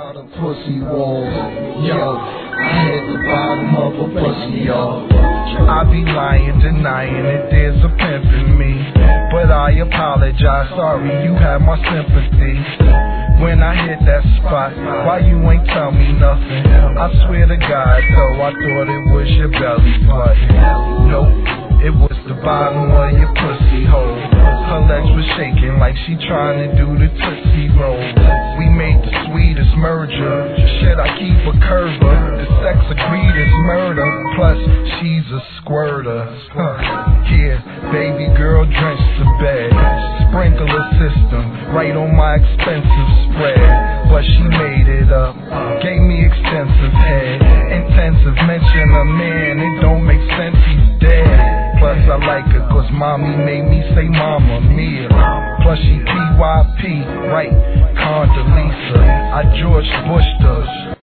about a pussy wall. Yo, I hit the bottom of a pussy, yo. I be lying, denying that there's a pimp in me, but I apologize, sorry you have my sympathy. When I hit that spot, why you ain't tell me nothing? I swear to God, though, I thought it was your belly button. Nope, it was the bottom of your pussy hole. Her legs were shaking like she trying to do the Tootsie Roll. We made the sweetest merger. Shit, I keep a curver. The sex agreed is murder. Plus, she's a squirter. Yeah, baby girl drenched to bed. Sprinkler system right on my expensive spread. But she made it up. Gave me extensive head. Intensive mention a man. It don't make sense, he's dead. Plus I like her cause mommy made me say mama mia. Plus she PYP, right, Condoleezza. I George Bush does.